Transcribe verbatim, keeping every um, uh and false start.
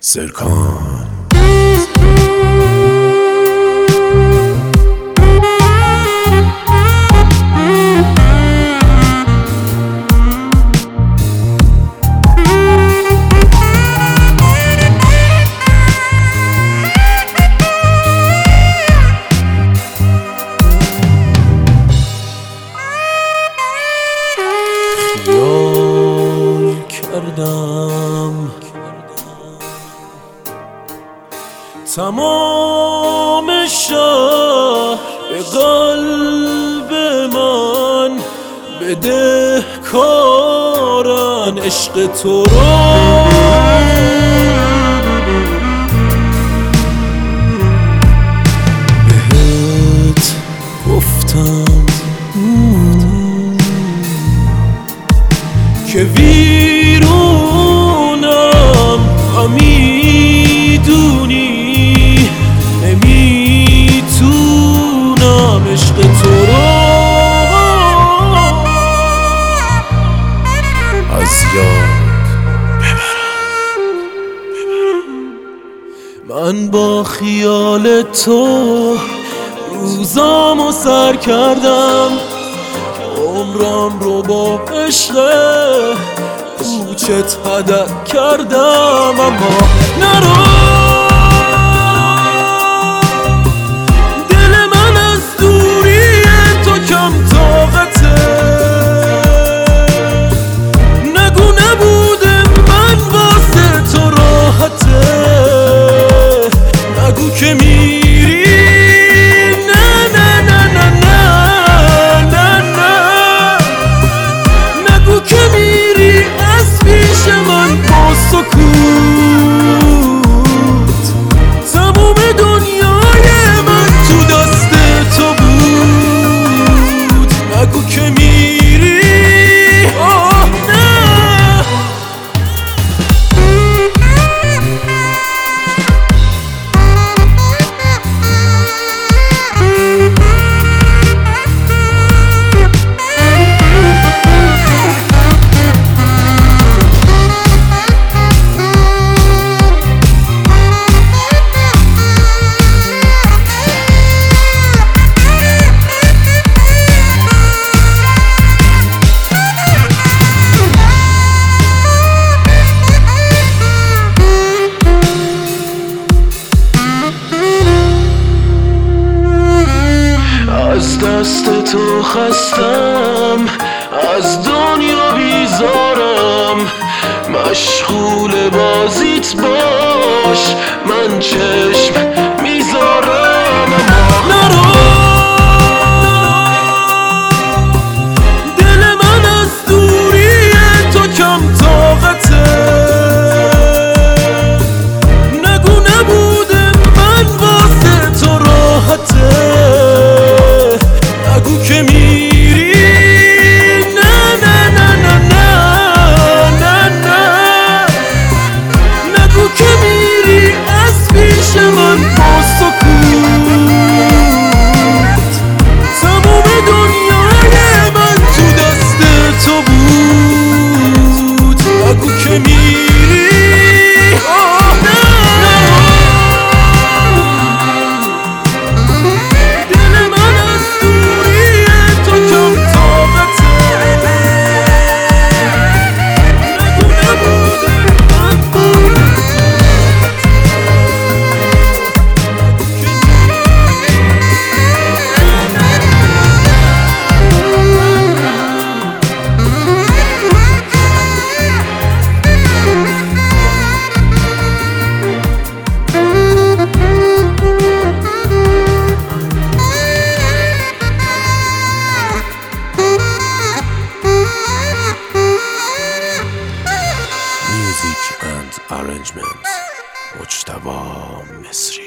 سرکان. خیال کردم تمام شهر به قلب من بدهکارن عشق تو را. بهت گفتم که ویرونم و میدونی نمیتونم عشق تو را از یاد ببرم. من با خیال تو روزامو سر کردم، عمرم رو با عشق کوچت هدر کردم. اما نرو، دل من از دوری تو کم طاقته. نگو نبودم من واسه تو راحته. نگو که میری، نه نه نه نه نه نه نه. نگو که میری از پیش من با سکوت. تموم دنیای من تو دست تو بود. نگو که میری، آه نه. از دست تو خستم، از دنیا بیزارم. مشغول بازیت باش، من چشم میذارم. اما نرو، دل من از دوری تو کم طاقته. نگو نبودم من واسه تو راحته. نگو که میری، نه نه نه نه نه نه نه. نگو که میری از پیش من با سکوت. تموم دنیای من تو دست تو بود. نگو که میری، آه نه. Music and arrangement مجتبی مصری.